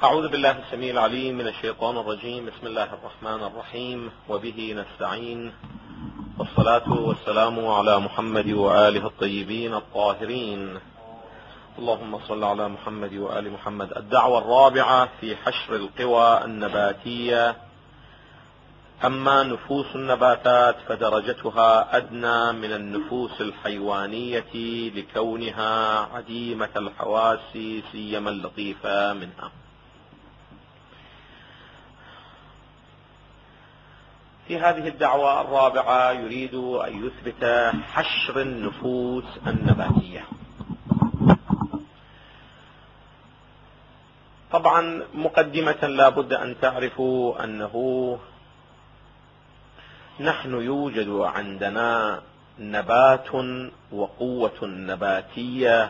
أعوذ بالله السميع العليم من الشيطان الرجيم. بسم الله الرحمن الرحيم، وبه نستعين، والصلاة والسلام على محمد وآله الطيبين الطاهرين. اللهم صل على محمد وآل محمد. الدعوة الرابعة في حشر القوى النباتية. أما نفوس النباتات فدرجتها أدنى من النفوس الحيوانية لكونها عديمة الحواس سيما اللطيفة منها. في هذه الدعوة الرابعة يريد أن يثبت حشر النفوس النباتية. طبعا مقدمة لا بد أن تعرفوا أنه نحن يوجد عندنا نبات وقوة نباتية،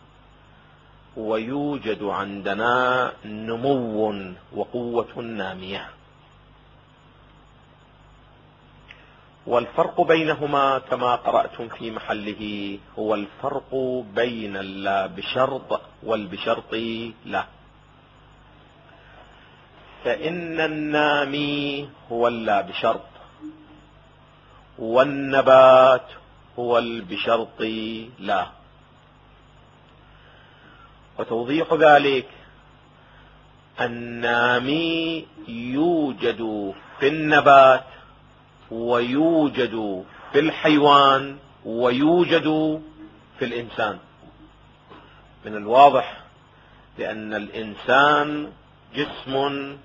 ويوجد عندنا نمو وقوة نامية، والفرق بينهما كما قرأتم في محله هو الفرق بين اللا بشرط والبشرط لا. فإن النامي هو اللا بشرط، والنبات هو البشرط لا. وتوضيح ذلك: النامي يوجد في النبات ويوجد في الحيوان ويوجد في الإنسان. من الواضح لأن الإنسان جسم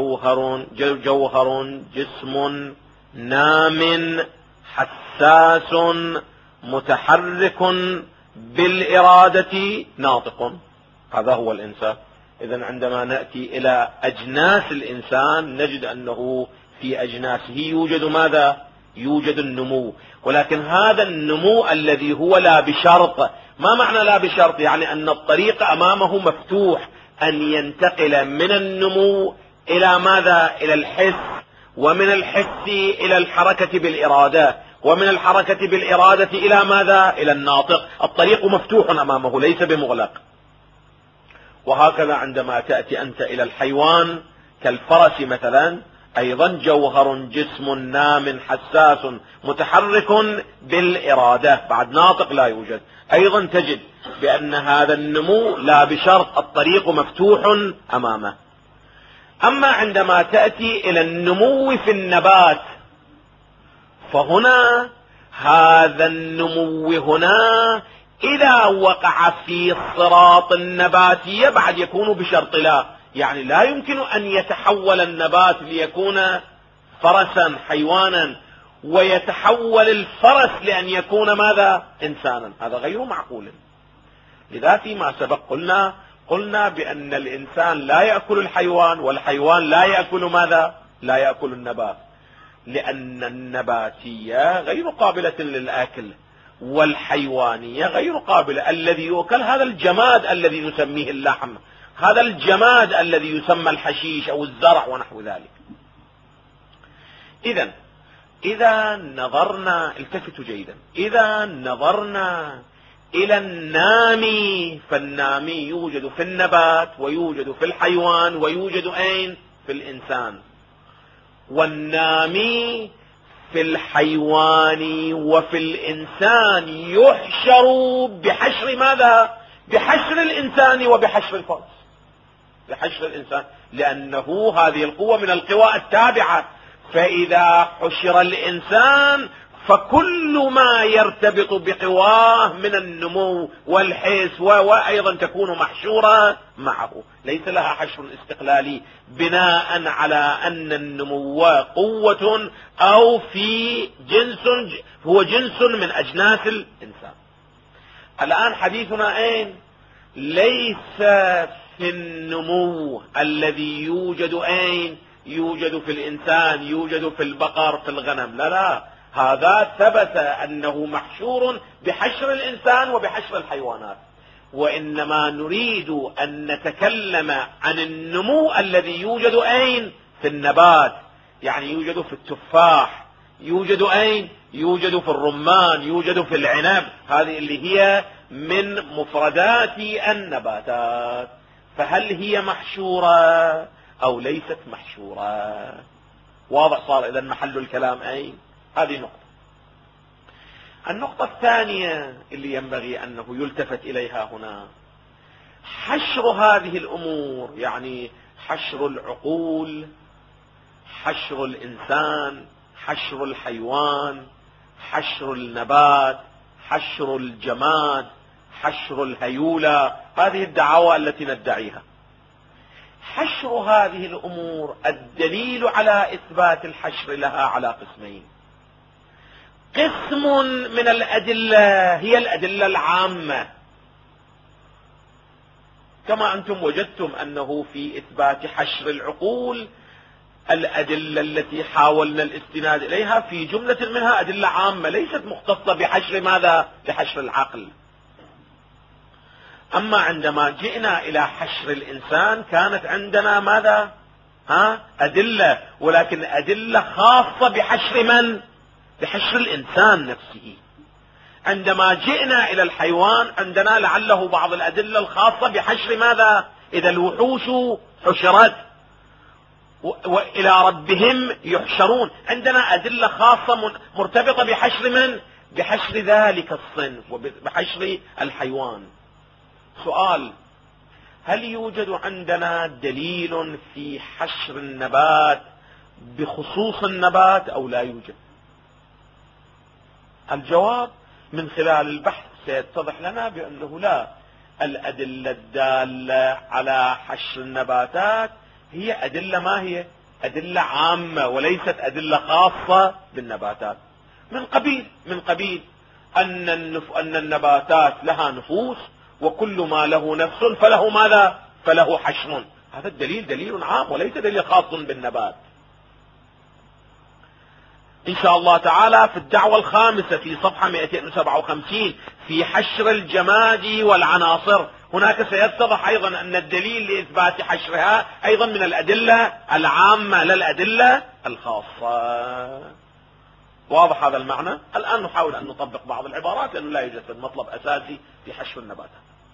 جوهر جسم نام حساس متحرك بالإرادة ناطق. هذا هو الإنسان. إذن عندما نأتي إلى أجناس الإنسان نجد أنه في أجناسه يوجد ماذا؟ يوجد النمو، ولكن هذا النمو الذي هو لا بشرط. ما معنى لا بشرط؟ يعني أن الطريق أمامه مفتوح أن ينتقل من النمو إلى ماذا؟ إلى الحس، ومن الحس إلى الحركة بالإرادة، ومن الحركة بالإرادة إلى ماذا؟ إلى الناطق. الطريق مفتوح أمامه ليس بمغلق. وهكذا عندما تأتي أنت إلى الحيوان كالفرس مثلا، أيضا جوهر جسم نام حساس متحرك بالإرادة، بعد ناطق لا يوجد. أيضا تجد بأن هذا النمو لا بشرط، الطريق مفتوح أمامه. أما عندما تأتي إلى النمو في النبات فهنا هذا النمو هنا إذا وقع في الصراط النباتي بعد يكون بشرط لا. يعني لا يمكن أن يتحول النبات ليكون فرسا حيوانا، ويتحول الفرس لأن يكون ماذا؟ إنسانا. هذا غير معقول. لذا فيما سبق قلنا بأن الإنسان لا يأكل الحيوان، والحيوان لا يأكل ماذا؟ لا يأكل النبات، لأن النباتية غير قابلة للأكل، والحيوانية غير قابلة. الذي يؤكل هذا الجماد الذي نسميه اللحم، هذا الجماد الذي يسمى الحشيش أو الزرع ونحو ذلك. إذا نظرنا، التفتوا جيدا، إذا نظرنا إلى النامي فالنامي يوجد في النبات ويوجد في الحيوان ويوجد أين؟ في الإنسان. والنامي في الحيوان وفي الإنسان يحشر بحشر ماذا؟ بحشر الإنسان وبحشر الفرس. بحشر الإنسان، لأنه هذه القوة من القوى التابعة. فإذا حشر الإنسان فكل ما يرتبط بقواه من النمو والحس وأيضا تكون محشورة معه، ليس لها حشر استقلالي بناء على أن النمو قوة أو في هو جنس من أجناس الإنسان. الآن حديثنا أين؟ ليس في النمو الذي يوجد أين؟ يوجد في الإنسان، يوجد في البقر، في الغنم. لا، هذا ثبت أنه محشور بحشر الإنسان وبحشر الحيوانات. وإنما نريد أن نتكلم عن النمو الذي يوجد أين؟ في النبات. يعني يوجد في التفاح، يوجد أين؟ يوجد في الرمان، يوجد في العنب. هذه اللي هي من مفردات النباتات. فهل هي محشورة أو ليست محشورة؟ واضح صار إذا محل الكلام أين؟ هذه نقطة. النقطة الثانية اللي ينبغي أنه يلتفت إليها هنا حشر هذه الأمور، يعني حشر العقول، حشر الإنسان، حشر الحيوان، حشر النبات، حشر الجماد، حشر الهيولة، هذه الدعاوى التي ندعيها. حشر هذه الأمور الدليل على إثبات الحشر لها على قسمين. قسم من الأدلة هي الأدلة العامة، كما أنتم وجدتم أنه في إثبات حشر العقول الأدلة التي حاولنا الاستناد إليها في جملة منها أدلة عامة ليست مختصة بحشر ماذا؟ بحشر العقل. أما عندما جئنا إلى حشر الإنسان كانت عندنا ماذا؟ أدلة، ولكن أدلة خاصة بحشر من؟ بحشر الإنسان نفسه. عندما جئنا إلى الحيوان عندنا لعله بعض الأدلة الخاصة بحشر ماذا؟ إذا الوحوش حشرت وإلى ربهم يحشرون، عندنا أدلة خاصة مرتبطة بحشر من؟ بحشر ذلك الصنف وبحشر الحيوان. سؤال: هل يوجد عندنا دليل في حشر النبات بخصوص النبات أو لا يوجد؟ الجواب من خلال البحث سيتضح لنا بأنه لا. الأدلة الدالة على حشر النباتات هي أدلة ما هي؟ أدلة عامة وليست أدلة خاصة بالنباتات، من قبيل أن النباتات لها نفوس وكل ما له نفس فله ماذا؟ فله حشر. هذا الدليل دليل عام وليس دليل خاص بالنبات. إن شاء الله تعالى في الدعوة الخامسة في صفحة 257 في حشر الجماد والعناصر هناك سيتضح أيضا أن الدليل لإثبات حشرها أيضا من الأدلة العامة لا الأدلة الخاصة. واضح هذا المعنى؟ الآن نحاول أن نطبق بعض العبارات لأنه لا يوجد مطلب أساسي في حشر النباتات.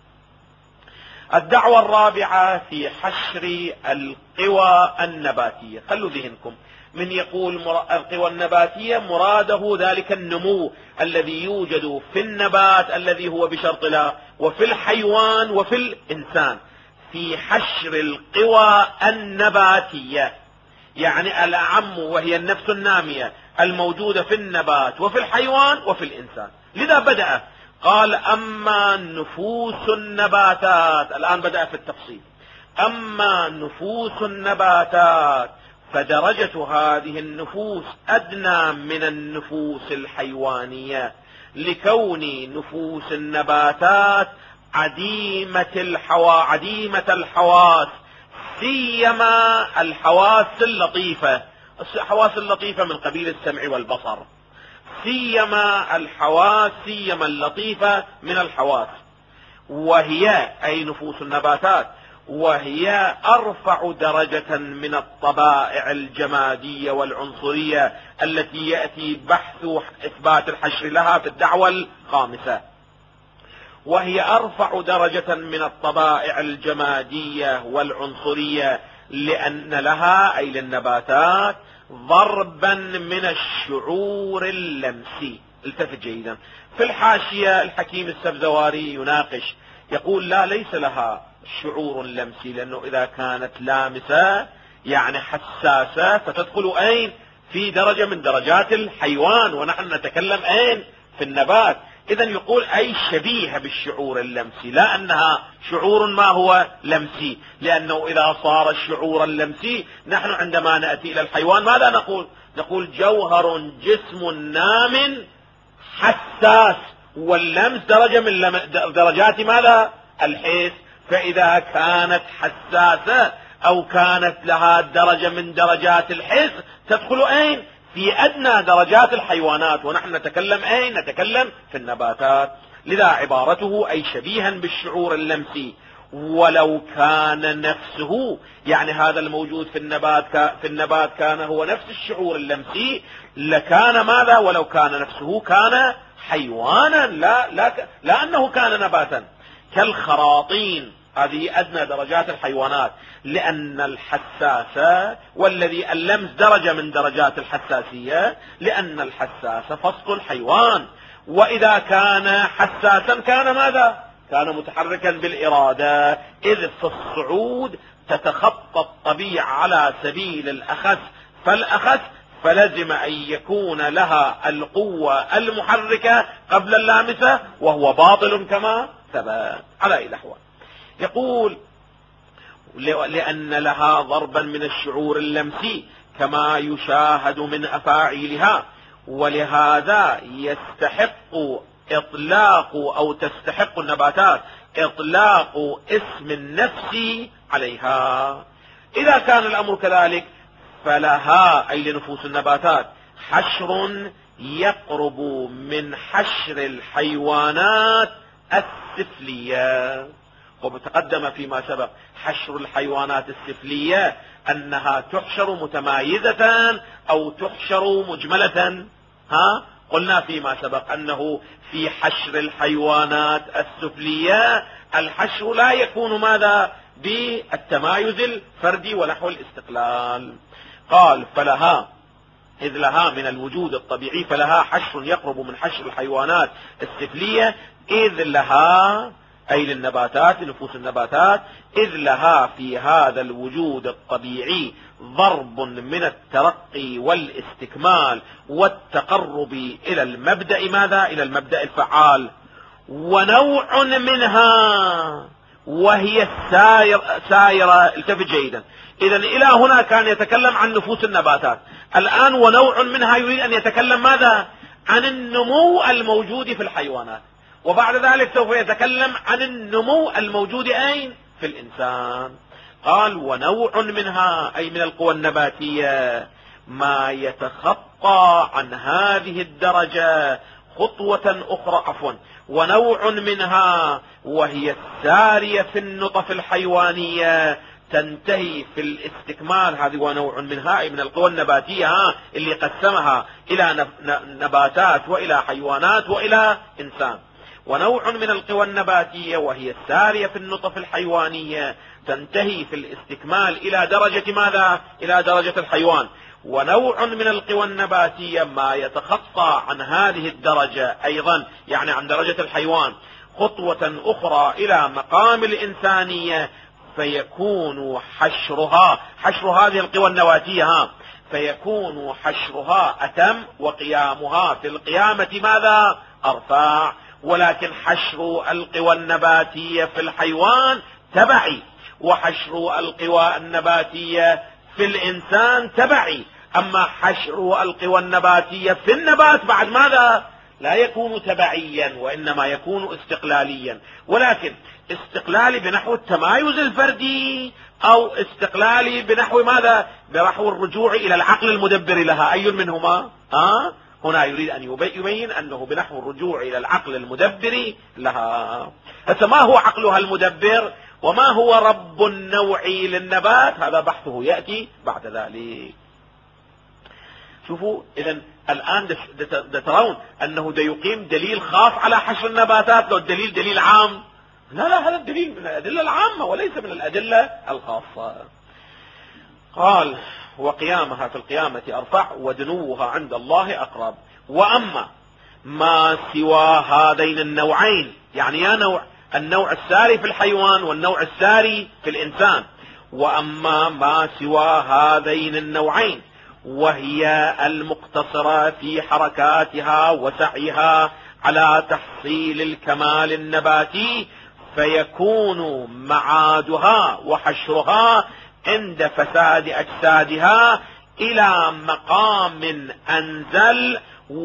الدعوة الرابعة في حشر القوى النباتية. خلوا ذهنكم، من يقول القوى النباتية مراده ذلك النمو الذي يوجد في النبات الذي هو بشرط لا، وفي الحيوان وفي الإنسان. في حشر القوى النباتية يعني الأعم وهي النفس النامية الموجودة في النبات وفي الحيوان وفي الإنسان. لذا بدأ قال: أما نفوس النباتات. الآن بدأ في التفصيل. أما نفوس النباتات فدرجة هذه النفوس أدنى من النفوس الحيوانية، لكون نفوس النباتات عديمة الحواس، سيما الحواس اللطيفة. الحواس اللطيفة من قبيل السمع والبصر، سيما اللطيفة من الحواس، وهي أي نفوس النباتات، وهي أرفع درجة من الطبائع الجمادية والعنصرية التي يأتي بحث إثبات الحشر لها في الدعوة الخامسة. وهي أرفع درجة من الطبائع الجمادية والعنصرية لأن لها أي للنباتات ضربا من الشعور اللمسي. التفت جيدا، في الحاشية الحكيم السبزواري يناقش يقول: لا، ليس لها شعور لمسي، لأنه إذا كانت لامسة يعني حساسة فتدخل أين؟ في درجة من درجات الحيوان، ونحن نتكلم أين؟ في النبات. إذن يقول أي شبيهة بالشعور اللمسي، لا أنها شعور ما هو لمسي، لأنه إذا صار الشعور اللمسي نحن عندما نأتي إلى الحيوان ماذا نقول؟ نقول جوهر جسم نام حساس، واللمس درجة من درجات ماذا؟ الحس. فإذا كانت حساسة أو كانت لها درجة من درجات الحس تدخل أين؟ في أدنى درجات الحيوانات، ونحن نتكلم أين؟ نتكلم في النباتات. لذا عبارته أي شبيها بالشعور اللمسي، ولو كان نفسه يعني هذا الموجود في النبات كان هو نفس الشعور اللمسي لكان ماذا؟ ولو كان نفسه كان حيوانا لا أنه كان نباتا، كالخراطين هذه أدنى درجات الحيوانات، لأن الحساسة والذي اللمس درجة من درجات الحساسية، لأن الحساسة فصل الحيوان، وإذا كان حساسا كان ماذا؟ كان متحركا بالإرادة، إذ في الصعود تتخطى الطبيعة على سبيل الأخس فالأخس، فلزم أن يكون لها القوة المحركة قبل اللامسة، وهو باطل كما ثبت على أي الأحوال. يقول لأن لها ضربا من الشعور اللمسي كما يشاهد من أفاعيلها، ولهذا يستحق إطلاق أو تستحق النباتات إطلاق اسم النفس عليها. إذا كان الأمر كذلك فلها، أي لنفوس النباتات، حشر يقرب من حشر الحيوانات السفلية. وتقدم فيما سبق حشر الحيوانات السفلية أنها تحشر متمايزة أو تحشر مجملة. قلنا فيما سبق أنه في حشر الحيوانات السفلية الحشر لا يكون ماذا؟ بالتمايز الفردي ونحو الاستقلال. قال فلها، إذ لها من الوجود الطبيعي، فلها حشر يقرب من حشر الحيوانات السفلية، إذ لها، أي للنباتات، لنفوس النباتات، إذ لها في هذا الوجود الطبيعي ضرب من الترقي والاستكمال والتقرب إلى المبدأ ماذا؟ إلى المبدأ الفعال، ونوع منها وهي السائرة. التفت جيدا، إذا إلى هنا كان يتكلم عن نفوس النباتات، الآن ونوع منها يريد أن يتكلم ماذا؟ عن النمو الموجود في الحيوانات، وبعد ذلك سوف يتكلم عن النمو الموجود أين؟ في الإنسان. قال ونوع منها، أي من القوى النباتية، ما يتخطى عن هذه الدرجة خطوة أخرى، ونوع منها وهي السارية في النطف الحيوانية تنتهي في الاستكمال. هذه ونوع منها، أي من القوى النباتية اللي قسمها إلى نباتات وإلى حيوانات وإلى إنسان. ونوع من القوى النباتية وهي السارية في النطف الحيوانية تنتهي في الاستكمال إلى درجة ماذا؟ إلى درجة الحيوان. ونوع من القوى النباتية ما يتخطى عن هذه الدرجة أيضا، يعني عن درجة الحيوان، خطوة أخرى إلى مقام الإنسانية، فيكون حشرها، حشر هذه القوى النباتية، فيكون حشرها أتم، وقيامها في القيامة ماذا؟ أرفع. ولكن حشر القوى النباتية في الحيوان تبعي، وحشر القوى النباتية في الإنسان تبعي. أما حشر القوى النباتية في النبات بعد ماذا؟ لا يكون تبعيا، وإنما يكون استقلاليا، ولكن استقلالي بنحو التمايز الفردي، أو استقلالي بنحو ماذا؟ بنحو الرجوع إلى العقل المدبر لها. أي منهما؟ هنا يريد أن يبين أنه بنحو الرجوع إلى العقل المدبر لها. ما هو عقلها المدبر؟ وما هو رب النوع للنبات؟ هذا بحثه يأتي بعد ذلك. شوفوا، إذن الآن ترون أنه يقيم دليل خاص على حشر النباتات، لو الدليل دليل عام. لا، هذا الدليل من الأدلة العامة وليس من الأدلة الخاصة. قال وقيامها في القيامة أرفع، ودنوها عند الله أقرب. وأما ما سوى هذين النوعين، يعني يا النوع الساري في الحيوان والنوع الساري في الإنسان، وأما ما سوى هذين النوعين وهي المقتصرة في حركاتها وسعيها على تحصيل الكمال النباتي، فيكون معادها وحشرها عند فساد أجسادها إلى مقام أنزل،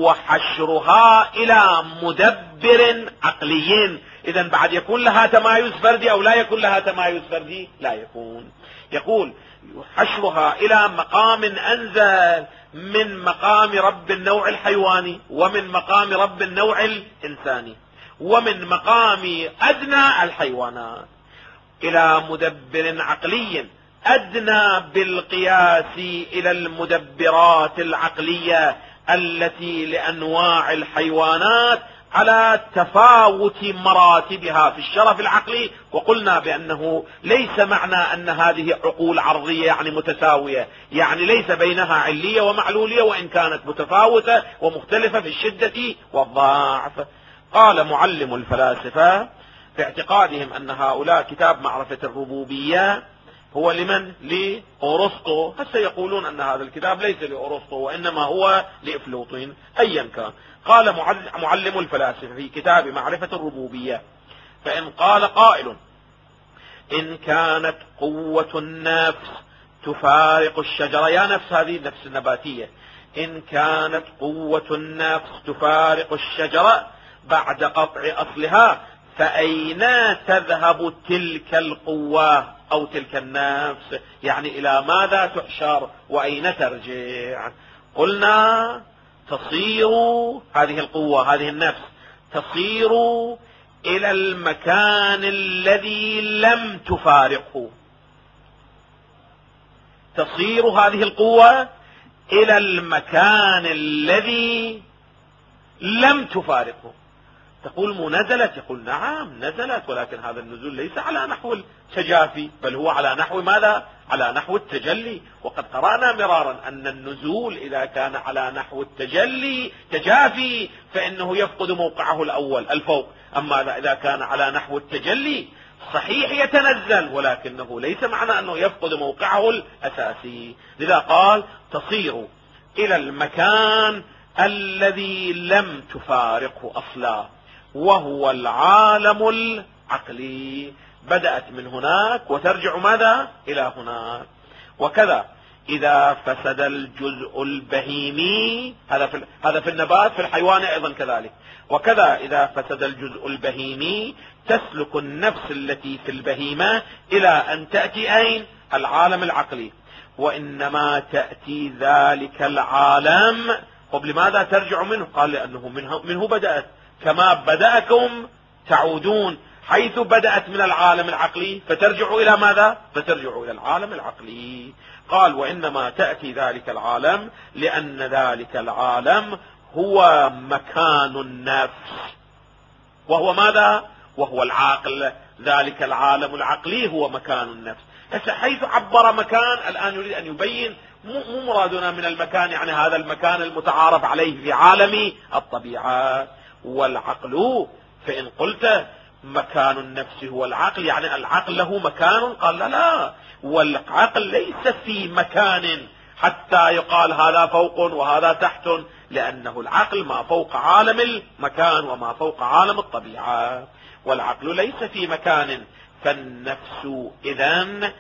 وحشرها إلى مدبر عقلي. إذن بعد يكون لها تمايز فردي أو لا يكون لها تمايز فردي؟ لا يكون. يقول حشرها إلى مقام أنزل من مقام رب النوع الحيواني، ومن مقام رب النوع الإنساني، ومن مقام أدنى الحيوانات، إلى مدبر عقلي أدنى بالقياس إلى المدبرات العقلية التي لأنواع الحيوانات على تفاوت مراتبها في الشرف العقلي، وقلنا بأنه ليس معنى أن هذه عقول عرضية يعني متساوية، يعني ليس بينها علية ومعلولية، وإن كانت متفاوتة ومختلفة في الشدة والضعف. قال معلم الفلاسفة في اعتقادهم أن هؤلاء كتاب معرفة الربوبية هو لمن؟ لأرسطو. هسه يقولون أن هذا الكتاب ليس لأرسطو وإنما هو لأفلاطون، أيا كان. قال معلم الفلاسفة في كتاب معرفة الربوبية: فإن قال قائل إن كانت قوة النفس تفارق الشجرة، يا نفس هذه النفس النباتية، إن كانت قوة النفس تفارق الشجرة بعد قطع أصلها، فأين تذهب تلك القوة أو تلك النفس؟ يعني إلى ماذا تحشر وأين ترجع؟ قلنا تصير هذه القوة، هذه النفس تصير إلى المكان الذي لم تفارقه. تصير هذه القوة إلى المكان الذي لم تفارقه. تقول مو نزلت؟ يقول نعم نزلت، ولكن هذا النزول ليس على نحو التجافي، بل هو على نحو ماذا؟ على نحو التجلي. وقد قرأنا مرارا أن النزول إذا كان على نحو التجلي تجافي فإنه يفقد موقعه الأول الفوق، أما إذا كان على نحو التجلي صحيح يتنزل، ولكنه ليس معنى أنه يفقد موقعه الأساسي. لذا قال تصير إلى المكان الذي لم تفارقه أصلا، وهو العالم العقلي. بدأت من هناك وترجع ماذا؟ إلى هناك. وكذا إذا فسد الجزء البهيمي، هذا في النبات، في الحيوان أيضا كذلك. وكذا إذا فسد الجزء البهيمي تسلك النفس التي في البهيمة إلى أن تأتي أين؟ العالم العقلي. وإنما تأتي ذلك العالم. طب لماذا ترجع منه؟ قال لأنه منه بدأت، كما بدأكم تعودون، حيث بدأت من العالم العقلي فترجع إلى ماذا؟ فترجع إلى العالم العقلي. قال وإنما تأتي ذلك العالم لأن ذلك العالم هو مكان النفس، وهو ماذا؟ وهو العقل. ذلك العالم العقلي هو مكان النفس. حيث عبر مكان، الآن يريد أن يبين مو مرادنا من المكان يعني هذا المكان المتعارف عليه في عالم الطبيعة. والعقل فإن قلت مكان النفس هو العقل يعني العقل له مكان، قال لا، والعقل ليس في مكان حتى يقال هذا فوق وهذا تحت، لأنه العقل ما فوق عالم المكان وما فوق عالم الطبيعة، والعقل ليس في مكان. فالنفس إذن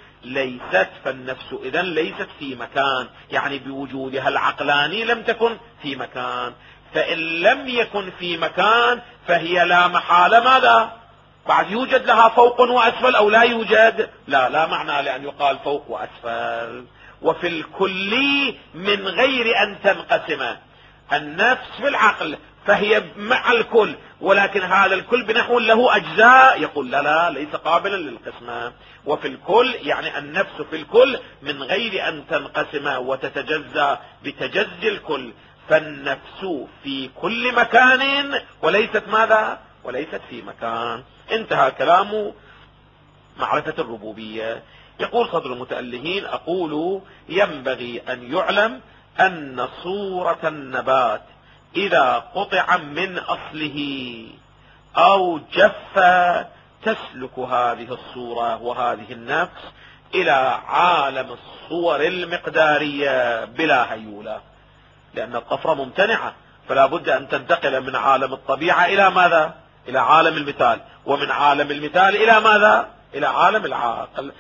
ليست في مكان، يعني بوجودها العقلاني لم تكن في مكان. فإن لم يكن في مكان فهي لا محالة ماذا؟ بعد يوجد لها فوق وأسفل أو لا يوجد؟ لا معنى لأن يقال فوق وأسفل. وفي الكل من غير أن تنقسم النفس في العقل، فهي مع الكل، ولكن هذا الكل بنحو له أجزاء، يقول لا ليس قابلا للقسمة. وفي الكل يعني النفس في الكل من غير أن تنقسم وتتجزى بتجزي الكل، فالنفس في كل مكان وليست ماذا؟ وليست في مكان. انتهى كلام معرفة الربوبية. يقول صدر المتألهين: أقول ينبغي أن يعلم أن صورة النبات إذا قطع من أصله أو جف تسلك هذه الصورة وهذه النفس إلى عالم الصور المقدارية بلا هيولة، لأن الطفرة ممتنعة، فلا بد أن تنتقل من عالم الطبيعة إلى ماذا؟ إلى عالم المثال، ومن عالم المثال إلى ماذا؟ إلى عالم العقل.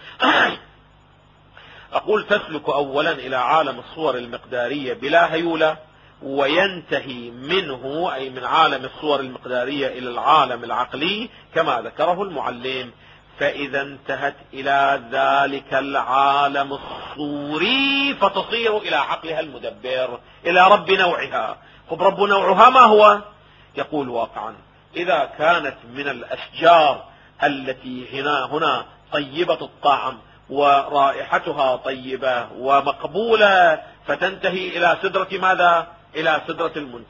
أقول تسلك أولا إلى عالم الصور المقدارية بلا هيولة، وينتهي منه أي من عالم الصور المقدارية إلى العالم العقلي كما ذكره المعلم. فإذا انتهت إلى ذلك العالم الصوري فتصير إلى عقلها المدبر، إلى رب نوعها. طب رب نوعها ما هو؟ يقول واقعا إذا كانت من الأشجار التي هنا طيبة الطعم ورائحتها طيبة ومقبولة فتنتهي إلى سدرة ماذا؟ إلى سدرة المنتهى.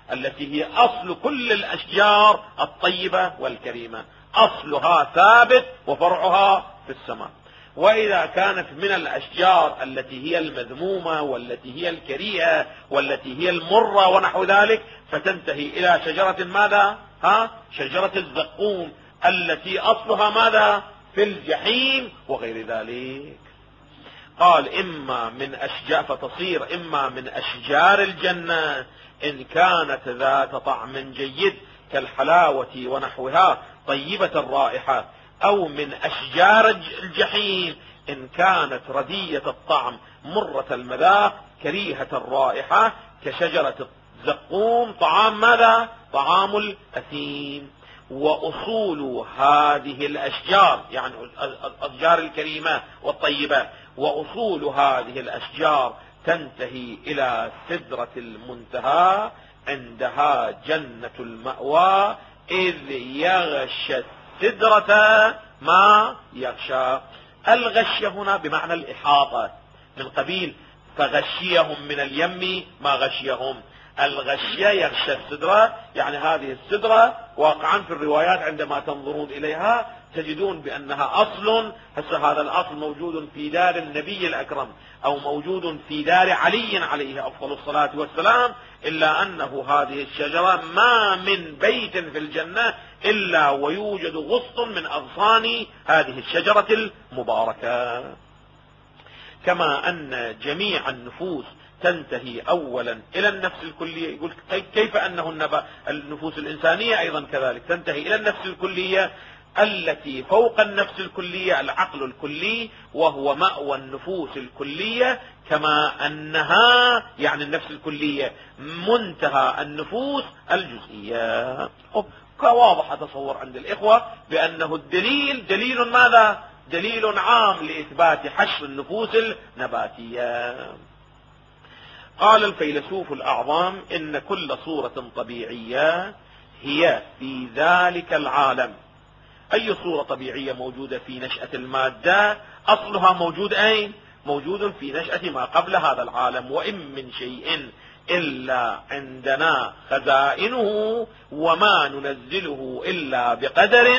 التي هي أصل كل الأشجار الطيبة والكريمة، أصلها ثابت وفرعها في السماء. وإذا كانت من الأشجار التي هي المذمومة والتي هي الكريهة والتي هي المرة ونحو ذلك، فتنتهي إلى شجرة ماذا؟ شجرة الزقوم التي أصلها ماذا؟ في الجحيم وغير ذلك. قال إما من أشجار، فتصير إما من أشجار الجنة إن كانت ذات طعم جيد كالحلاوة ونحوها طيبة الرائحة، أو من أشجار الجحيم إن كانت ردية الطعم مرة المذاق كريهة الرائحة كشجرة الزقوم طعام ماذا؟ طعام الأثيم. وأصول هذه الأشجار يعني الأشجار الكريمة والطيبة، وأصول هذه الأشجار تنتهي إلى سدرة المنتهى عندها جنة المأوى، إذ يغشى السدرة ما يغشى. الغشية هنا بمعنى الإحاطة، من قبيل فغشيهم من اليم ما غشيهم. الغشية يغشى السدرة، يعني هذه السدرة واقعا في الروايات عندما تنظرون إليها تجدون بأنها أصل، هسه هذا الأصل موجود في دار النبي الأكرم أو موجود في دار علي عليه أفضل الصلاة والسلام، إلا أنه هذه الشجرة ما من بيت في الجنة إلا ويوجد غصن من أغصان هذه الشجرة المباركة. كما أن جميع النفوس تنتهي أولا إلى النفس الكلية، يقول كيف أنه النفوس الإنسانية أيضا كذلك تنتهي إلى النفس الكلية التي فوق النفس الكلية العقل الكلي، وهو مأوى النفوس الكلية، كما أنها يعني النفس الكلية منتهى النفوس الجزئية. واضح أتصور عند الإخوة بأنه الدليل دليل ماذا؟ دليل عام لإثبات حشر النفوس النباتية. قال الفيلسوف الأعظم إن كل صورة طبيعية هي في ذلك العالم. أي صورة طبيعية موجودة في نشأة المادة أصلها موجود أين؟ موجود في نشأة ما قبل هذا العالم. وإن من شيء إلا عندنا خزائنه وما ننزله إلا بقدر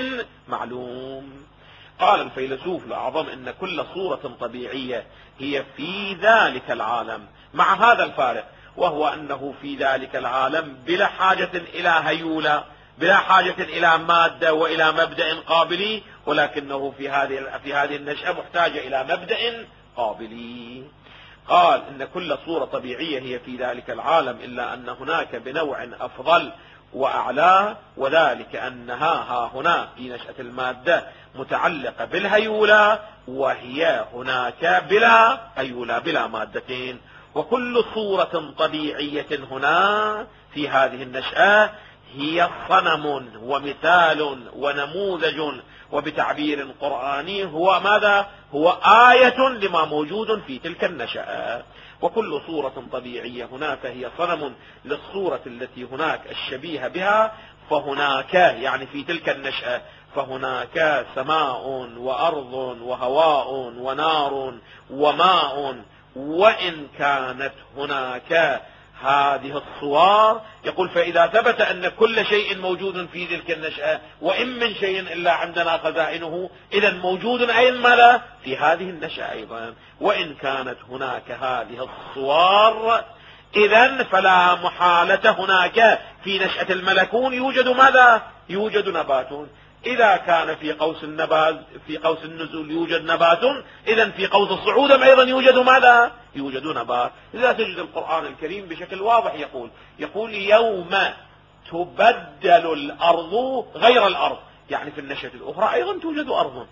معلوم. قال الفيلسوف الأعظم إن كل صورة طبيعية هي في ذلك العالم، مع هذا الفارق، وهو أنه في ذلك العالم بلا حاجة إلى هيولة، بلا حاجة إلى مادة وإلى مبدأ قابلي، ولكنه في هذه النشأة محتاجة إلى مبدأ قابلي. قال إن كل صورة طبيعية هي في ذلك العالم، إلا أن هناك بنوع أفضل وأعلى، وذلك أنها ها هنا في نشأة المادة متعلقة بالهيولة، وهي هناك بلا هيولة بلا مادتين. وكل صورة طبيعية هنا في هذه النشأة هي صنم ومثال ونموذج، وبتعبير قرآني هو ماذا؟ هو آية لما موجود في تلك النشأة. وكل صورة طبيعية هناك هي صنم للصورة التي هناك الشبيهة بها، فهناك يعني في تلك النشأة فهناك سماء وأرض وهواء ونار وماء. وإن كانت هناك هذه الصور، يقول فإذا ثبت أن كل شيء موجود في تلك النشأة وإن من شيء إلا عندنا خزائنه، إذا موجود أين ماذا؟ في هذه النشأة أيضا. وإن كانت هناك هذه الصور، إذا فلا محالة هناك في نشأة الملكون يوجد ماذا؟ يوجد نبات. إذا كان في قوس النبات في قوس النزول يوجد نبات، إذا في قوس الصعود أيضا يوجد ماذا؟ يوجد نبات. إذا تجد القرآن الكريم بشكل واضح يقول يوم تبدل الأرض غير الأرض، يعني في النشأة الأخرى أيضا توجد أرض،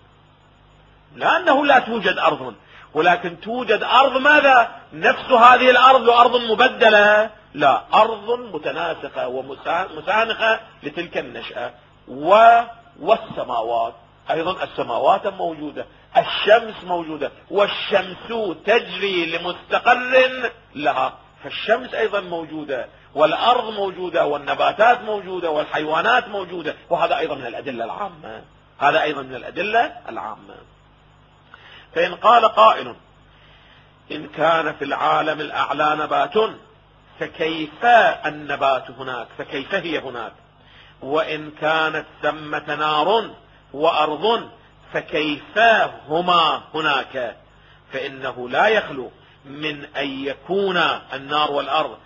لأنه لا توجد أرض، ولكن توجد أرض ماذا؟ نفس هذه الأرض أرض مبدلة؟ لا، أرض متناسقة ومسانخة لتلك النشأة. والسماوات أيضا، السماوات موجودة، الشمس موجودة، والشمس تجري لمستقر لها، فالشمس أيضا موجودة، والأرض موجودة، والنباتات موجودة، والحيوانات موجودة. وهذا أيضا من الأدلة العامة، هذا أيضا من الأدلة العامة. فإن قال قائل إن كان في العالم الأعلى نبات فكيف النبات هناك، فكيف هي هناك؟ وإن كانت ثمة نار وأرض فكيف هما هناك؟ فإنه لا يخلو من أن يكون النار والأرض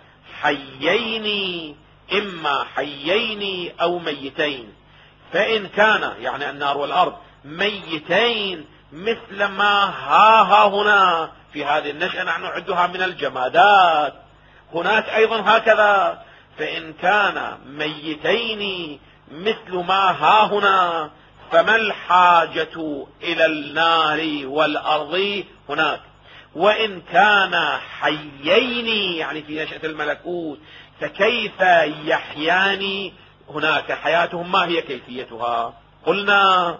حيين، إما حيين أو ميتين. فإن كان يعني النار والأرض ميتين مثل ما ها هنا في هذه النشأة نحن نعدها من الجمادات، هناك أيضا هكذا. فإن كان ميتين مثل ما ها هنا فما الحاجة إلى النار والأرض هناك؟ وإن كان حيين يعني في نشأة الملكوت فكيف يحيان هناك؟ حياتهم ما هي كيفيتها؟ قلنا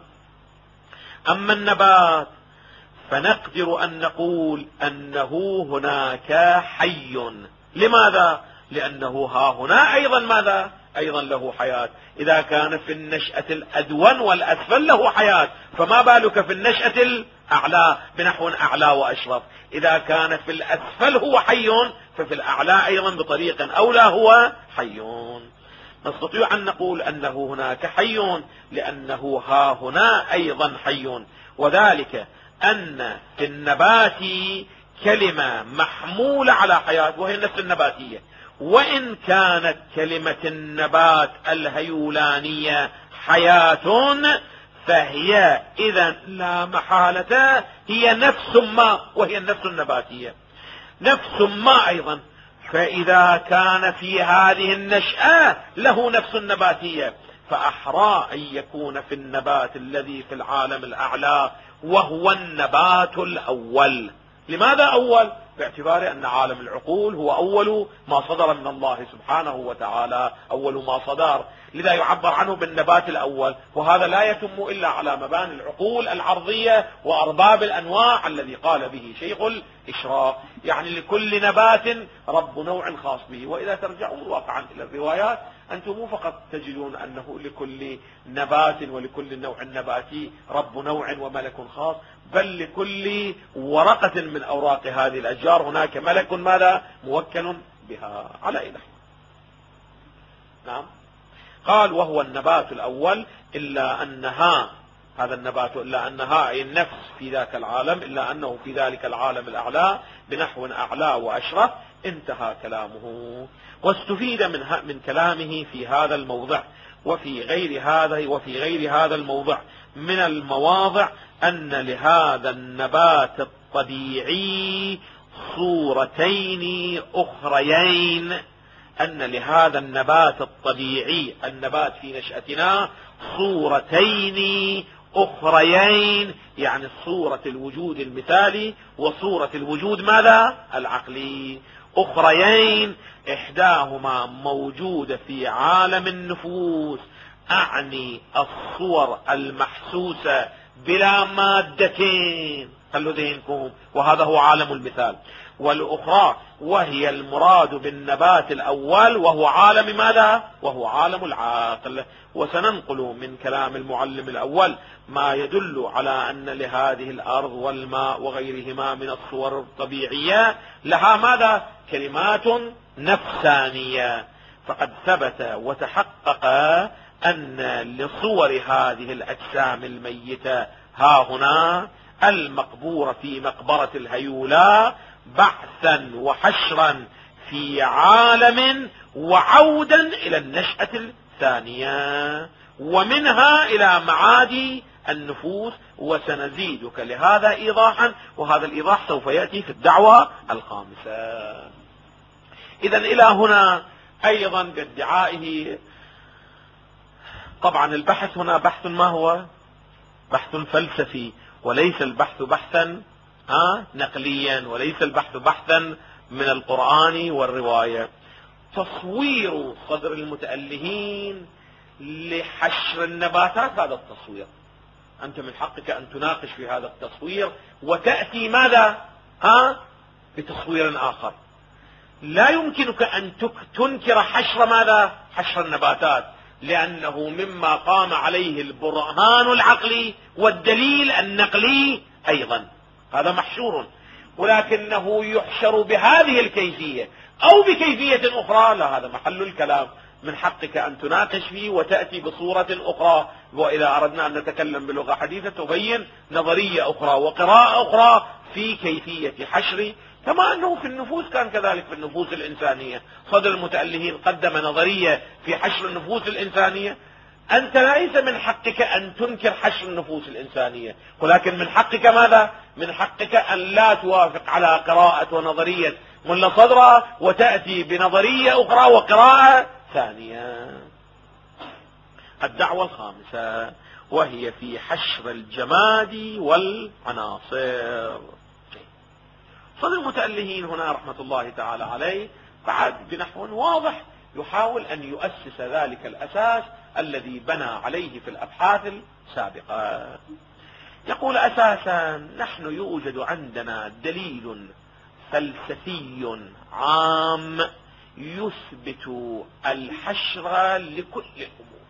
أما النبات فنقدر أن نقول أنه هناك حي. لماذا؟ لأنه ها هنا أيضا ماذا؟ أيضا له حياة. إذا كان في النشأة الأدون والأسفل له حياة، فما بالك في النشأة الأعلى بنحو أعلى وأشرف؟ إذا كان في الأسفل هو حي ففي الأعلى أيضا بطريق أولى هو حي. نستطيع أن نقول أنه هناك حي لأنه ها هنا أيضا حي، وذلك أن في النبات كلمة محمولة على حياة وهي النفس النباتية، وإن كانت كلمة النبات الهيولانية حياة فهي إذن لا محالة هي نفس ما، وهي النفس النباتية نفس ما أيضا. فإذا كان في هذه النشأة له نفس نباتية فأحرى أن يكون في النبات الذي في العالم الأعلى وهو النبات الأول. لماذا أول؟ باعتبار أن عالم العقول هو أول ما صدر من الله سبحانه وتعالى، أول ما صدر، لذا يعبر عنه بالنبات الأول. وهذا لا يتم إلا على مباني العقول العرضية وأرباب الأنواع الذي قال به شيخ الإشراق، يعني لكل نبات رب نوع خاص به. وإذا ترجعون واقعا إلى الروايات أنتم فقط تجدون أنه لكل نبات ولكل نوع نباتي رب نوع وملك خاص، بل لكل ورقة من أوراق هذه الأشجار هناك ملك ماذا؟ موكل بها على إله. نعم. قال وهو النبات الأول إلا أنها، هذا النبات إلا أنها أي النفس في ذاك العالم، إلا أنه في ذلك العالم الأعلى بنحو أعلى وأشرف. انتهى كلامه. واستفيد من كلامه في هذا الموضع وفي غير هذا الموضع من المواضع أن لهذا النبات الطبيعي صورتين أخريين، أن لهذا النبات الطبيعي، النبات في نشأتنا، صورتين أخريين، يعني صورة الوجود المثالي وصورة الوجود ماذا؟ العقلي. أخريين إحداهما موجودة في عالم النفوس، أعني الصور المحسوسة بلا مادتين، خلوا ذهنكم، وهذا هو عالم المثال. والأخرى وهي المراد بالنبات الأول وهو عالم ماذا؟ وهو عالم العقل. وسننقل من كلام المعلم الأول ما يدل على أن لهذه الأرض والماء وغيرهما من الصور الطبيعية لها ماذا؟ كلمات نفسانية. فقد ثبت وتحقق أن لصور هذه الأجسام الميتة ها هنا المقبورة في مقبرة الهيولا بعثا وحشرا في عالم وعودا إلى النشأة الثانية، ومنها إلى معاد النفوس. وسنزيدك لهذا إيضاحا، وهذا الإيضاح سوف يأتي في الدعوة الخامسة. إذن إلى هنا أيضا بادعائه. طبعا البحث هنا بحث ما هو؟ بحث فلسفي، وليس البحث بحثا نقليا، وليس البحث بحثا من القرآن والرواية. تصوير صدر المتألهين لحشر النباتات هذا التصوير، أنت من حقك أن تناقش في هذا التصوير وتأتي ماذا؟ بتصوير آخر. لا يمكنك أن تنكر حشر ماذا؟ حشر النباتات، لأنه مما قام عليه البرهان العقلي والدليل النقلي أيضا، هذا محشور، ولكنه يحشر بهذه الكيفية. أو بكيفية أخرى، لا، هذا محل الكلام، من حقك أن تناقش فيه وتأتي بصورة أخرى. وإذا أردنا أن نتكلم بلغة حديثة تبين نظرية أخرى وقراءة أخرى في كيفية حشر، كما أنه في النفوس كان كذلك في النفوس الإنسانية. صدر المتألهين قدم نظرية في حشر النفوس الإنسانية. أنت ليس من حقك أن تنكر حشر النفوس الإنسانية، ولكن من حقك ماذا؟ من حقك أن لا توافق على قراءة ونظرية ملا صدرة وتأتي بنظرية أخرى وقراءة ثانية. الدعوة الخامسة وهي في حشر الجماد والعناصر. صدر المتألهين هنا رحمة الله تعالى عليه بعد بنحو واضح يحاول أن يؤسس ذلك الأساس الذي بنى عليه في الأبحاث السابقة. يقول أساسا نحن يوجد عندنا دليل فلسفي عام يثبت الحشر لكل الأمور،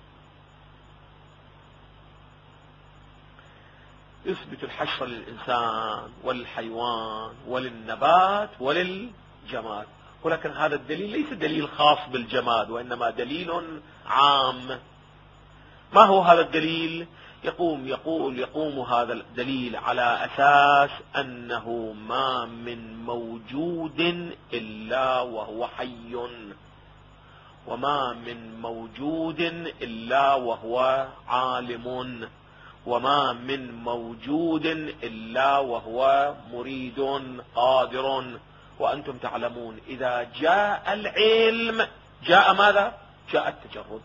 يثبت الحشر للإنسان وللحيوان وللنبات وللجماد، ولكن هذا الدليل ليس دليل خاص بالجماد وإنما دليل عام. ما هو هذا الدليل؟ يقوم هذا الدليل على أساس أنه ما من موجود إلا وهو حي، وما من موجود إلا وهو عالم، وما من موجود إلا وهو مريد قادر. وأنتم تعلمون إذا جاء العلم جاء ماذا؟ جاء التجرد.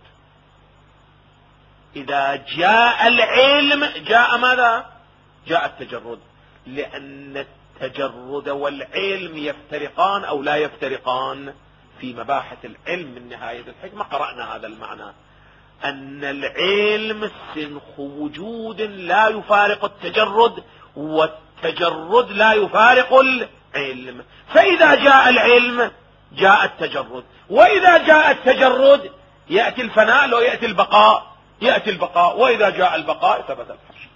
إذا جاء العلم جاء ماذا؟ جاء التجرد، لأن التجرد والعلم يفترقان أو لا يفترقان. في مباحث العلم من نهاية الحكمة قرأنا هذا المعنى، أن العلم سنخ وجود لا يفارق التجرد، والتجرد لا يفارق العلم. فإذا جاء العلم جاء التجرد، وإذا جاء التجرد يأتي الفناء لو يأتي البقاء، يأتي البقاء، وإذا جاء البقاء ثبت الحشر.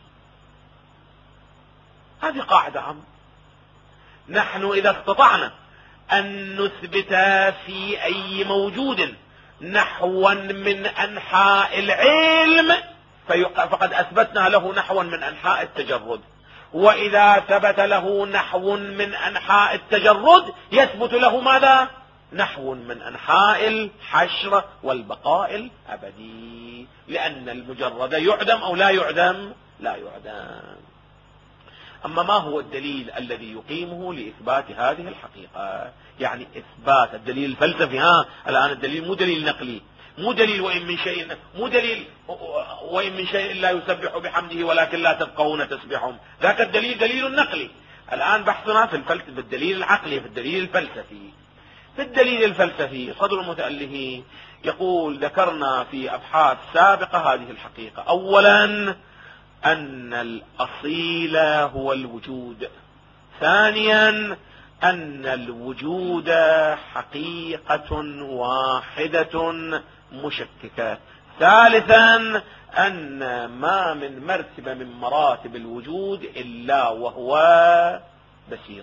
هذه قاعدة عامة. نحن إذا استطعنا أن نثبت في أي موجود نحوا من أنحاء العلم فقد أثبتنا له نحوا من أنحاء التجرد، وإذا ثبت له نحو من أنحاء التجرد يثبت له ماذا؟ نحو من أنحاء الحشر والبقاء الأبدي، لأن المجرد يعدم أو لا يعدم؟ لا يعدم. أما ما هو الدليل الذي يقيمه لإثبات هذه الحقيقة؟ يعني إثبات الدليل الفلسفي. الآن الدليل مو دليل نقلي، مو دليل وإن من شيء، مو دليل وإن من شيء لا يسبح بحمده ولكن لا تفقهون تسبحهم، ذاك الدليل دليل نقلي. الآن بحثنا في الدليل العقلي، في الدليل الفلسفي. في الدليل الفلسفي صدر المتألهين يقول ذكرنا في أبحاث سابقة هذه الحقيقة. أولا أن الأصيل هو الوجود. ثانيا أن الوجود حقيقة واحدة مشككة. ثالثا أن ما من مرتبة من مراتب الوجود إلا وهو بسيط.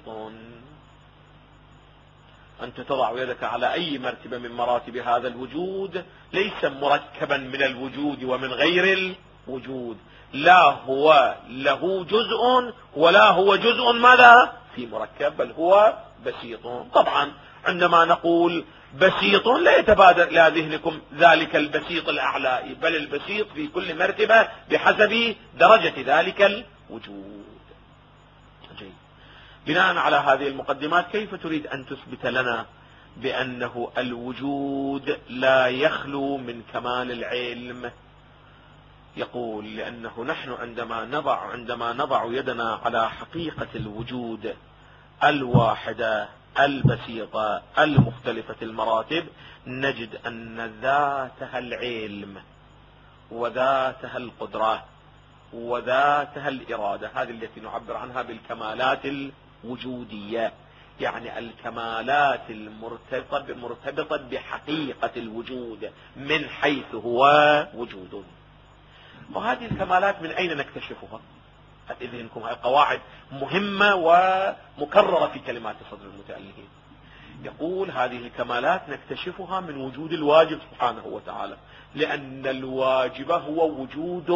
أنت تضع يدك على أي مرتبة من مراتب هذا الوجود ليس مركبا من الوجود ومن غير الوجود، لا هو له جزء ولا هو جزء ماذا في مركب، بل هو بسيط. طبعا عندما نقول بسيط لا يتبادر إلى ذهنكم ذلك البسيط الأعلى، بل البسيط في كل مرتبة بحسب درجة ذلك الوجود. جيد. بناء على هذه المقدمات كيف تريد أن تثبت لنا بأنه الوجود لا يخلو من كمال العلم؟ يقول لأنه نحن عندما نضع يدنا على حقيقة الوجود الواحدة البسيطة المختلفة المراتب نجد أن ذاتها العلم وذاتها القدرة وذاتها الإرادة، هذه التي نعبر عنها بالكمالات الوجودية، يعني الكمالات المرتبطة بحقيقة الوجود من حيث هو وجود. وهذه الكمالات من أين نكتشفها؟ إذنكم هذه قواعد مهمة ومكررة في كلمات صدر المتألهين. يقول هذه الكمالات نكتشفها من وجود الواجب سبحانه وتعالى، لأن الواجب هو وجود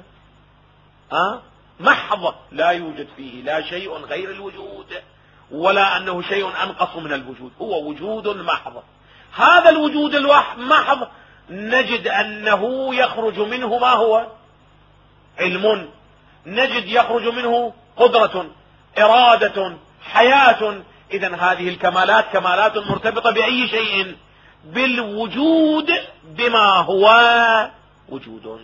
محض لا يوجد فيه لا شيء غير الوجود ولا أنه شيء أنقص من الوجود، هو وجود محض. هذا الوجود المحض نجد أنه يخرج منه ما هو؟ علم، نجد يخرج منه قدرة، إرادة، حياة. إذن هذه الكمالات كمالات مرتبطة بأي شيء؟ بالوجود، بما هو وجود.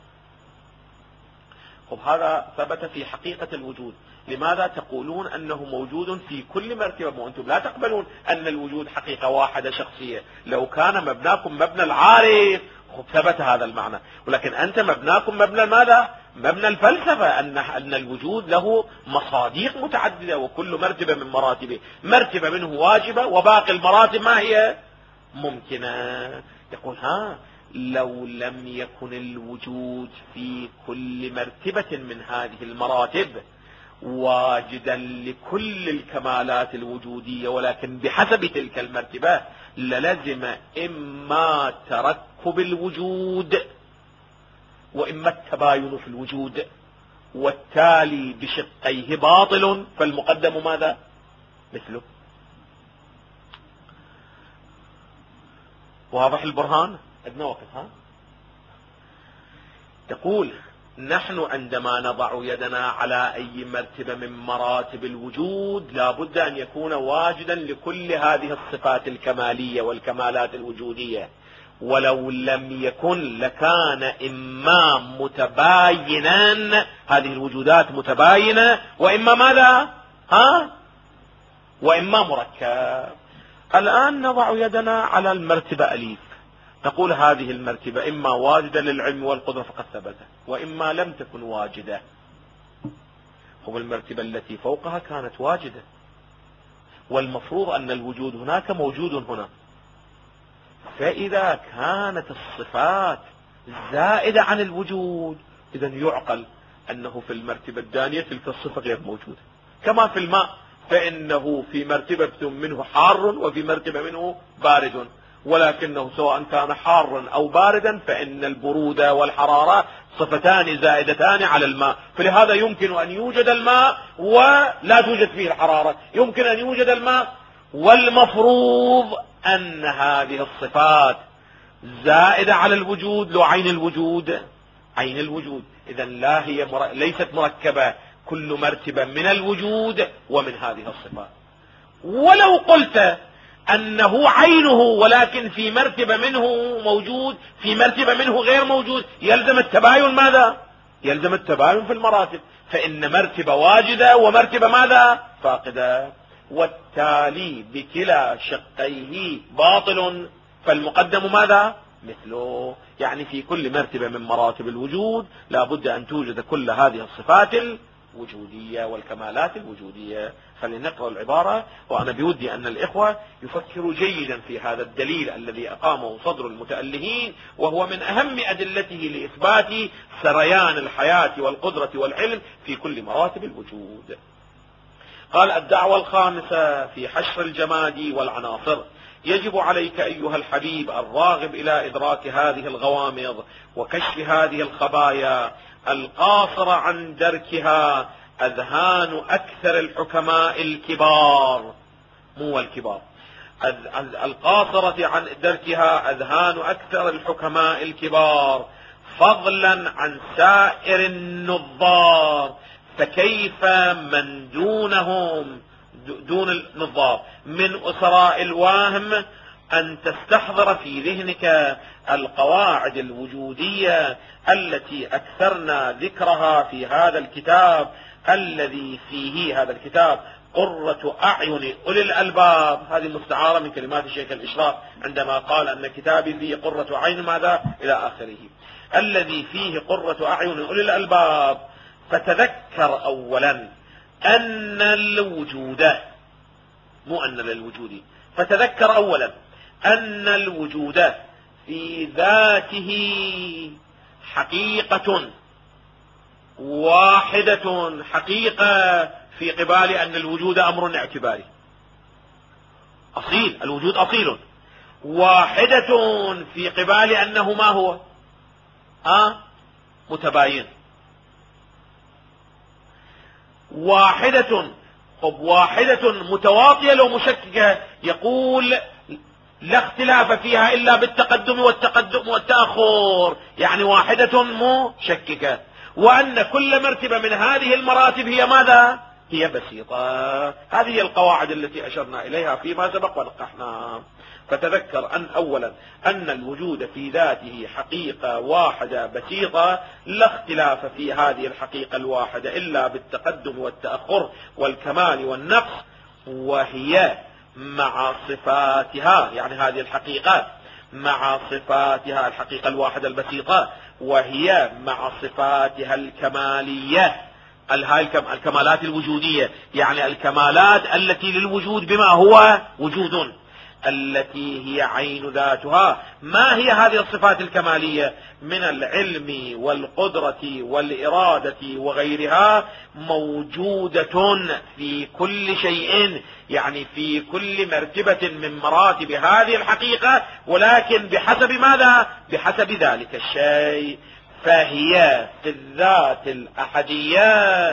هذا ثبت في حقيقة الوجود. لماذا تقولون أنه موجود في كل مرتبة وأنتم لا تقبلون أن الوجود حقيقة واحدة شخصية؟ لو كان مبناكم مبنى العارف ثبت هذا المعنى، ولكن أنت مبناكم مبنى ماذا؟ مبنى الفلسفة، أن الوجود له مصاديق متعددة، وكل مرتبة من مراتبه مرتبة منه واجبة، وباقي المراتب ما هي؟ ممكنة. يقول لو لم يكن الوجود في كل مرتبة من هذه المراتب واجدا لكل الكمالات الوجودية، ولكن بحسب تلك المرتبة، للزم إما تركب الوجود وإما التباين في الوجود، والتالي بشقيه باطل، فالمقدم ماذا؟ مثله. واضح البرهان؟ عندنا وقت. تقول نحن عندما نضع يدنا على أي مرتبة من مراتب الوجود لا بد أن يكون واجدا لكل هذه الصفات الكمالية والكمالات الوجودية، ولو لم يكن لكان إما متباينا، هذه الوجودات متباينة، وإما ماذا؟ وإما مركب. الآن نضع يدنا على المرتبة أليف، تقول هذه المرتبة إما واجدة للعلم والقدرة فقد ثبت، وإما لم تكن واجدة. هو المرتبة التي فوقها كانت واجدة، والمفروض أن الوجود هناك موجود هنا. فإذا كانت الصفات زائدة عن الوجود، إذن يعقل أنه في المرتبة الثانية تلك الصفة غير موجودة. كما في الماء، فإنه في مرتبة منه حار وفي مرتبة منه بارد، ولكنه سواء كان حارا أو باردا فإن البرودة والحرارة صفتان زائدتان على الماء، فلهذا يمكن أن يوجد الماء ولا توجد فيه الحرارة، يمكن أن يوجد الماء. والمفروض أن هذه الصفات زائدة على الوجود، لو عين الوجود، عين الوجود، إذن لا هي ليست مركبة كل مرتبة من الوجود ومن هذه الصفات. ولو قلت أنه عينه ولكن في مرتبة منه موجود في مرتبة منه غير موجود، يلزم التباين ماذا؟ يلزم التباين في المراتب، فإن مرتبة واجدة ومرتبة ماذا؟ فاقدة، والتالي بكلا شقيه باطل، فالمقدم ماذا؟ مثله. يعني في كل مرتبة من مراتب الوجود لا بد أن توجد كل هذه الصفات الوجودية والكمالات الوجودية. خلينا نقرأ العبارة، وأنا بودي أن الإخوة يفكروا جيدا في هذا الدليل الذي أقامه صدر المتألهين، وهو من أهم أدلته لإثبات سريان الحياة والقدرة والعلم في كل مراتب الوجود. قال: الدعوة الخامسة في حشر الجماد والعناصر. يجب عليك أيها الحبيب الراغب إلى إدراك هذه الغوامض وكشف هذه الخبايا القاصرة عن دركها أذهان أكثر الحكماء الكبار، مو الكبار، القاصرة عن دركها أذهان أكثر الحكماء الكبار، فضلا عن سائر النظار. فكيف من دونهم، دون النظار، من أسراء الواهم أن تستحضر في ذهنك القواعد الوجودية التي أكثرنا ذكرها في هذا الكتاب، الذي فيه هذا الكتاب قرة أعين أولي الألباب. هذه مستعارة من كلمات الشيخ الإشراف عندما قال أن كتابي فيه قرة عين ماذا إلى آخره، الذي فيه قرة أعين أولي الألباب. فتذكر أولا أن الوجود، مو أن للوجود، فتذكر أولا أن الوجود في ذاته حقيقة واحدة، حقيقة في قبال أن الوجود أمر اعتباري. أصيل، الوجود أصيل. واحدة في قبال أنه ما هو متباين. واحدة متواطية لو مشككة، يقول لا اختلاف فيها إلا بالتقدم والتأخر، يعني واحدة مشككة. وأن كل مرتبة من هذه المراتب هي ماذا؟ هي بسيطة. هذه القواعد التي أشرنا إليها فيما سبق ونقحنا. فتذكر أن أولا أن الوجود في ذاته حقيقة واحدة بسيطة، لا اختلاف في هذه الحقيقة الواحدة إلا بالتقدم والتأخر والكمال والنقص، وهي مع صفاتها، يعني هذه الحقيقة مع صفاتها، الحقيقة الواحدة البسيطة، وهي مع صفاتها الكمالية، الكمالات الوجودية، يعني الكمالات التي للوجود بما هو وجود، التي هي عين ذاتها. ما هي هذه الصفات الكمالية؟ من العلم والقدرة والإرادة وغيرها، موجودة في كل شيء، يعني في كل مرتبة من مراتب هذه الحقيقة، ولكن بحسب ماذا؟ بحسب ذلك الشيء. فهي في الذات الأحدية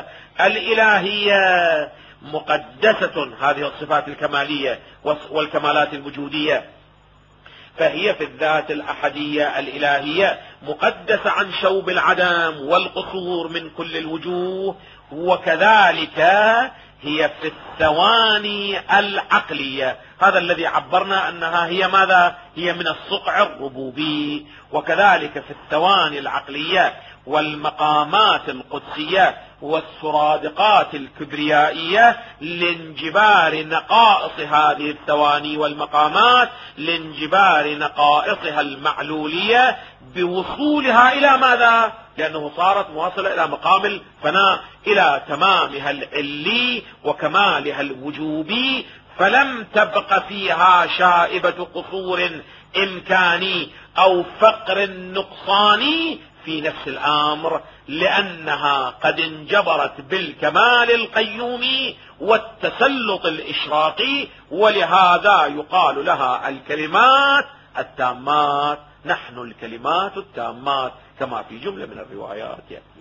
الإلهية مقدسة، هذه الصفات الكمالية والكمالات الوجودية، فهي في الذات الأحدية الإلهية مقدسة عن شوب العدم والقصور من كل الوجوه. وكذلك هي في الثواني العقلية، هذا الذي عبرنا أنها هي ماذا؟ هي من الصقع الربوبي. وكذلك في الثواني العقلية والمقامات القدسية والسرادقات الكبريائية، لانجبار نقائص هذه الثواني والمقامات، لانجبار نقائصها المعلولية بوصولها إلى ماذا؟ لأنه صارت مواصلة إلى مقام الفناء، إلى تمامها العلي وكمالها الوجوبي، فلم تبق فيها شائبة قصور إمكاني أو فقر نقصاني في نفس الأمر، لأنها قد انجبرت بالكمال القيومي والتسلط الإشراقي، ولهذا يقال لها الكلمات التامات. نحن الكلمات التامات كما في جملة من الروايات.